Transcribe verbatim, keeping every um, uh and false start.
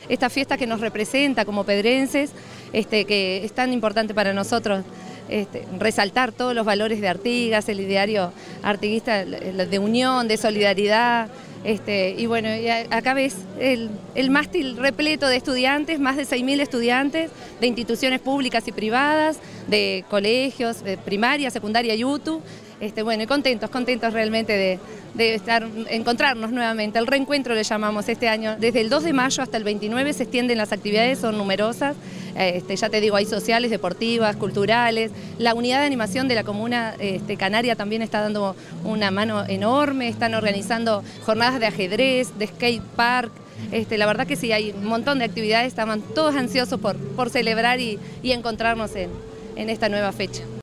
esta fiesta que nos representa como pedrenses, este, que es tan importante para nosotros. Este, resaltar todos los valores de Artigas, el ideario artiguista de unión, de solidaridad. Este, y bueno, y acá ves el, el mástil repleto de estudiantes, más de seis mil estudiantes de instituciones públicas y privadas, de colegios, de primaria, secundaria y U T U. Este, bueno, y contentos, contentos realmente de, de estar, encontrarnos nuevamente. El reencuentro le llamamos este año. Desde el dos de mayo hasta el veintinueve se extienden las actividades, son numerosas. Este, ya te digo, hay sociales, deportivas, culturales. La unidad de animación de la comuna este, canaria también está dando una mano enorme, están organizando jornadas de ajedrez, de skate park. Este, la verdad que sí, hay un montón de actividades, estaban todos ansiosos por, por celebrar y, y encontrarnos en, en esta nueva fecha.